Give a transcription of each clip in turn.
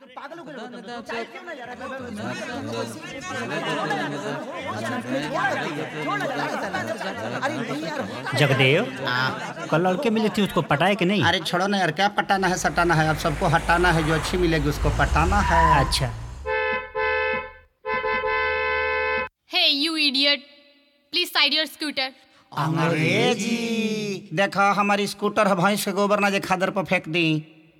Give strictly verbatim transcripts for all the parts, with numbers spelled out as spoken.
जगदेव, कल लड़के मिली थी, उसको पटाए कि नहीं? अरे छोड़ो ना यार, क्या पटाना है सटाना है, अब सबको हटाना है, जो अच्छी मिलेगी उसको पटाना है। अच्छा। Hey you idiot, please side your scooter. अंग्रेजी देखा, हमारी स्कूटर है, भैंस के गोबर ना जे खादर पर फेंक दी।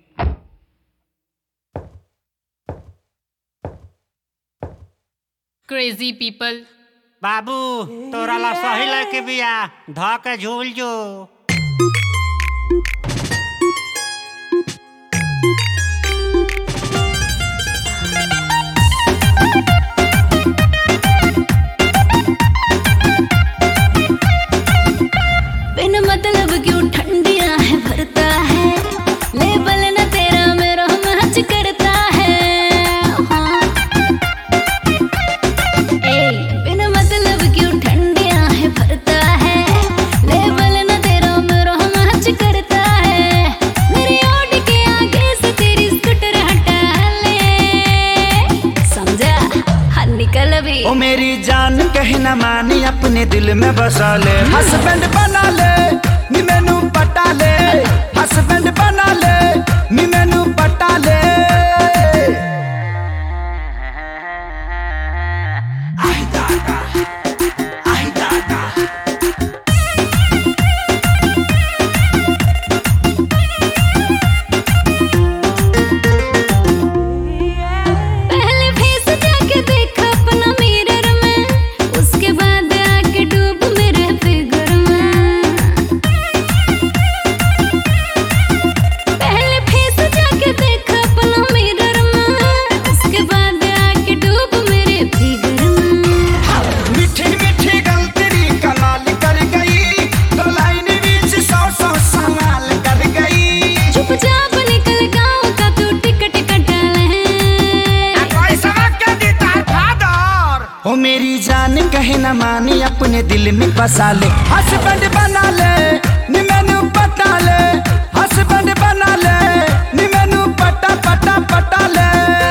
Crazy people. बाबू, तोरा ला सही लड़के बिया, धा के झूल जो। बिन मतलब क्यों ठंडियां है भरता है, लेबल न तेरा मेरा मैच करता है। हाँ। ए, बिन मतलब क्यों ठंडियां है भरता है, लेबल न तेरा मेरा मैच करता है। मेरी ओट के आगे से तेरी स्कूटर हटा ले, समझा? हाँ निकल भी। ओ मेरी जान कहीं ना मानी, अपने दिल में बसा ले, हस्बैंड बना ले, नी मैनू पटा ले, हस्बैंड बना ले, नी मैनू पटा ले। आई दादा, आई दादा। पहले फेस जाके देख अपना मिरर में, उसके बाद आके डूब मेरे फिगर में। पहले फेस जाके देख अपना मिरर में, उसके बाद आके डूब मेरे फिगर में। मीठी मीठी गल तेरी कमाल कर गई, तो लाइन बीच सौ सौ सवाल कर गई। चुपचाप निकल गाँव का तू टिकट कटा ले। कोई सबक क्या देता है फादर? ओ मेरी जान कहे न मानी, अपने दिल में बसा ले, हस्बैंड बना ले, नी मैनू पटा ले, हस्बैंड बना ले, नी मैनू पटा पटा पटा ले।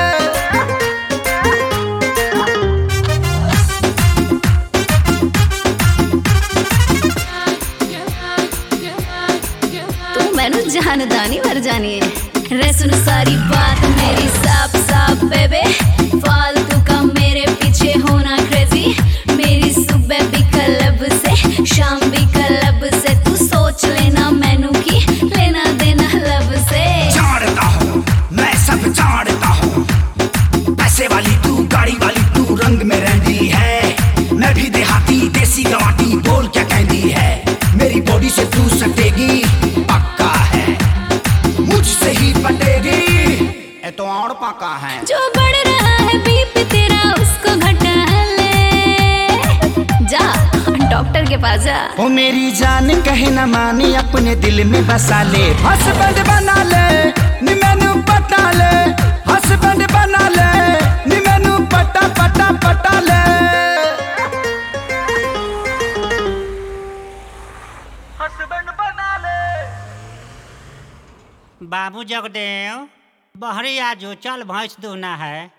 तू मैनू जानदानी मर जानी है। रे सुन सारी बात मेरी साफ साफ बेबे, फालतू का मेरे पीछे होना क्रेजी। मेरी सुबह भी क्लब से, शाम भी क्लब से, तू सोच लेना मैनू की लेना देना लब से। जानता हूँ मैं सब जानता हूँ, पैसे वाली तू, गाड़ी वाली तू, रंग में रहती है, मैं भी देहाती देसी गवाटी, बोल क्या कहती है। मेरी बॉडी से तू सटेगी पक्का है, मुझसे ही पटेगी, ये तो और पक्का है। जो बढ़ रहा है बीपी तेरा उसको घटा ले, जा डॉक्टर के पास जा। ओ मेरी जान कहे न मानी, अपने दिल में बसा ले, हस्बैंड बना ले, नी मैनू पटा ले, हस्बैंड बना ले, नी मैनू पटा पटा पटा ले। हस्बैंड बना ले। बाबू जगदेव, बहरी आजो, चल भैंस दूना है।